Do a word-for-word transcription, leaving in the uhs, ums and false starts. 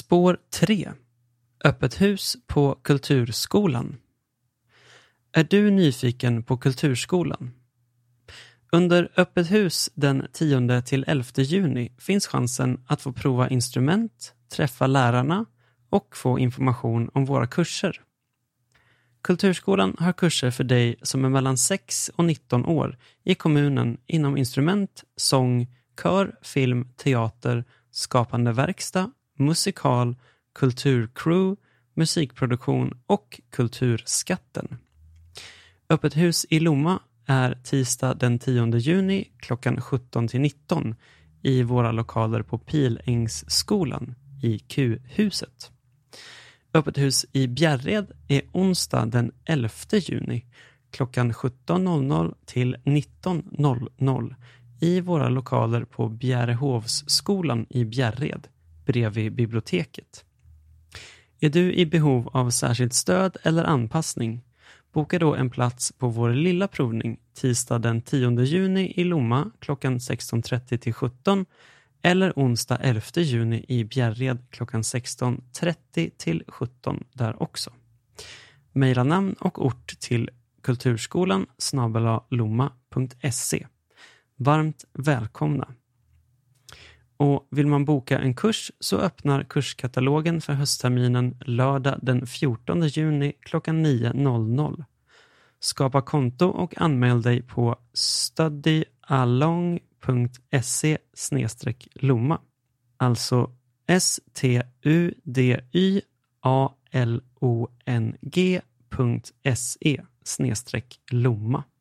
Spår tre. Öppet hus på Kulturskolan. Är du nyfiken på Kulturskolan? Under öppet hus den tionde till elfte juni finns chansen att få prova instrument, träffa lärarna och få information om våra kurser. Kulturskolan har kurser för dig som är mellan sex och nitton år i kommunen inom instrument, sång, kör, film, teater, skapande verkstad, musikal, kulturcrew, musikproduktion och kulturskatten. Öppet hus i Lomma är tisdag den tionde juni klockan sjutton till nitton i våra lokaler på Pilängsskolan i Q-huset. Öppet hus i Bjärred är onsdag den elfte juni klockan sjutton till nitton i våra lokaler på Bjärehovsskolan i Bjärred bredvid biblioteket. Är du i behov av särskilt stöd eller anpassning? Boka då en plats på vår lilla provning tisdag den tionde juni i Lomma klockan sexton trettio till sjutton eller onsdag elfte juni i Bjärred klockan sexton trettio till sjutton där också. Maila namn och ort till kulturskolan snabel-a lomma punkt se. Varmt välkomna! Och vill man boka en kurs så öppnar kurskatalogen för höstterminen lördag den fjortonde juni klockan nio. Skapa konto och anmäl dig på studyalong punkt se snedstreck lomma. Alltså s t u d y a l o n g punkt se snedstreck lomma.